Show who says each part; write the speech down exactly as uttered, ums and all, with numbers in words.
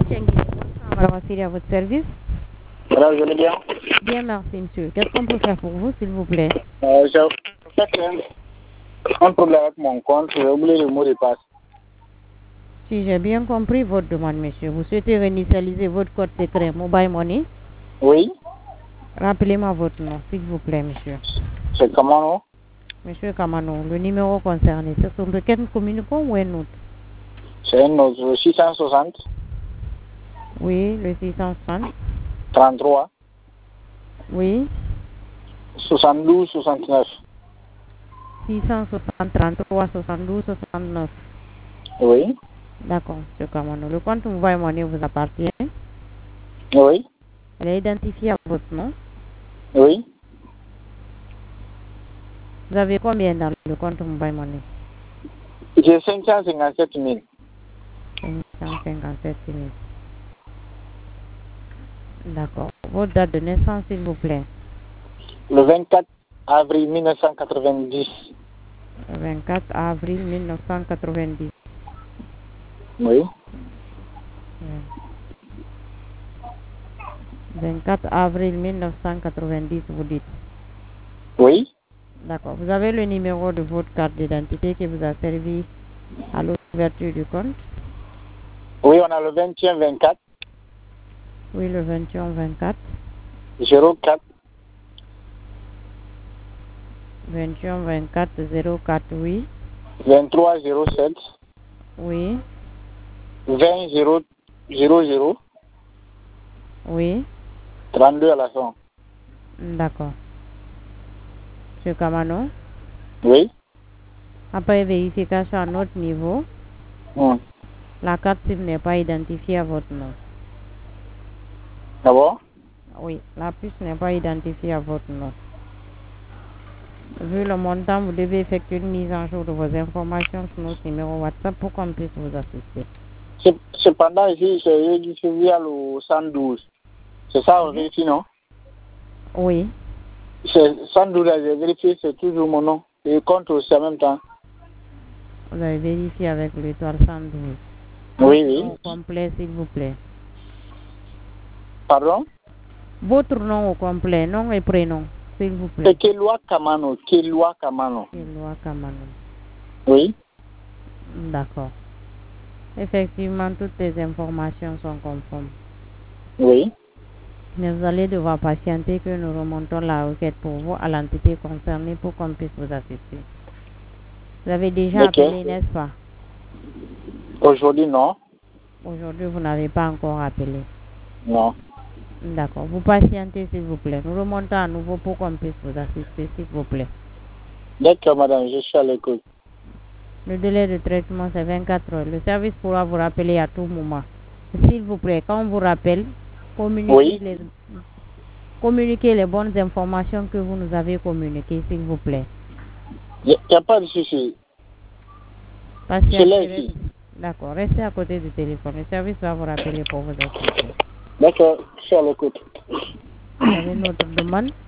Speaker 1: Alors, c'est à votre service.
Speaker 2: Alors, vous allez bien?
Speaker 1: Bien, merci, monsieur. Qu'est-ce qu'on peut faire pour vous, s'il vous plaît?
Speaker 2: euh, J'ai en fait un, un problème avec mon compte. J'ai oublié le mot de passe.
Speaker 1: Si j'ai bien compris votre demande, monsieur, vous souhaitez réinitialiser votre code secret Mobile Money?
Speaker 2: Oui.
Speaker 1: Rappelez-moi votre nom, s'il vous plaît, monsieur.
Speaker 2: C'est comment, non?
Speaker 1: Monsieur Kamano, le numéro concerné, c'est sur lequel nous communiquons ou un autre?
Speaker 2: C'est un autre, six cent soixante.
Speaker 1: Oui, le six cent trente.
Speaker 2: trente-trois.
Speaker 1: Oui.
Speaker 2: soixante-douze, soixante-neuf.
Speaker 1: six cent soixante, trente-trois, soixante-douze, soixante-neuf.
Speaker 2: Oui.
Speaker 1: D'accord, monsieur Kamano. Le compte Mobile Money vous appartient?
Speaker 2: Oui.
Speaker 1: Elle est identifiée à votre nom?
Speaker 2: Oui.
Speaker 1: Vous avez combien dans le compte Mobile Money?
Speaker 2: J'ai cinq cent cinquante-sept mille.
Speaker 1: cinq cent cinquante-sept mille. D'accord. Votre date de naissance, s'il vous plaît?
Speaker 2: Le vingt-quatre avril mille neuf cent quatre-vingt-dix.
Speaker 1: Le vingt-quatre avril mille neuf cent quatre-vingt-dix.
Speaker 2: Oui.
Speaker 1: vingt-quatre avril mille neuf cent quatre-vingt-dix, vous dites?
Speaker 2: Oui.
Speaker 1: D'accord. Vous avez le numéro de votre carte d'identité qui vous a servi à l'ouverture du compte?
Speaker 2: Oui, on a le vingt et un vingt-quatre.
Speaker 1: Oui, le vingt et un vingt-quatre.
Speaker 2: zéro quatre.
Speaker 1: vingt et un vingt-quatre zéro quatre, oui.
Speaker 2: vingt-trois zéro sept.
Speaker 1: Oui.
Speaker 2: vingt zéro zéro.
Speaker 1: Oui.
Speaker 2: trente-deux à la fin.
Speaker 1: D'accord. Monsieur Kamano?
Speaker 2: Oui.
Speaker 1: Après vérification à notre niveau,
Speaker 2: Hmm.
Speaker 1: la carte SIM n'est pas identifiée à votre nom.
Speaker 2: Ah bon?
Speaker 1: Oui, la puce n'est pas identifiée à votre nom. Vu le montant, vous devez effectuer une mise en jour de vos informations sur notre numéro WhatsApp pour qu'on puisse vous assister.
Speaker 2: Cependant, ici, c'est via le cent douze. C'est ça, on vérifie, non?
Speaker 1: Oui.
Speaker 2: C'est cent douze, j'ai vérifié, c'est toujours mon nom. Et le compte aussi en même temps.
Speaker 1: Vous avez vérifié avec l'étoile cent douze.
Speaker 2: Oui,
Speaker 1: Votre
Speaker 2: oui.
Speaker 1: nom au complet, s'il vous plaît.
Speaker 2: Pardon?
Speaker 1: Votre nom au complet, nom et prénom, s'il vous plaît.
Speaker 2: C'est Kelwa Kamano. Kelwa Kamano.
Speaker 1: Kelwa Kamano.
Speaker 2: Oui.
Speaker 1: D'accord. Effectivement, toutes les informations sont conformes.
Speaker 2: Oui.
Speaker 1: Mais vous allez devoir patienter que nous remontons la requête pour vous à l'entité concernée pour qu'on puisse vous assister. Vous avez déjà
Speaker 2: Ok.
Speaker 1: appelé, n'est-ce pas?
Speaker 2: Aujourd'hui, non.
Speaker 1: Aujourd'hui, vous n'avez pas encore appelé.
Speaker 2: Non.
Speaker 1: D'accord. Vous patientez, s'il vous plaît. Nous remontons à nouveau pour qu'on puisse vous assister, s'il vous plaît.
Speaker 2: D'accord, madame, je suis à l'écoute.
Speaker 1: Le délai de traitement, c'est vingt-quatre heures. Le service pourra vous rappeler à tout moment. S'il vous plaît, quand on vous rappelle, communiquez,
Speaker 2: Oui.
Speaker 1: les, communiquez les bonnes informations que vous nous avez communiquées, s'il vous plaît.
Speaker 2: Il n'y a pas de souci.
Speaker 1: Patientez,
Speaker 2: C'est là
Speaker 1: restez-
Speaker 2: ici.
Speaker 1: D'accord. Restez à côté du téléphone. Le service va vous rappeler pour vous assister.
Speaker 2: D'accord, je suis à l'écoute.
Speaker 1: Vous avez une autre demande?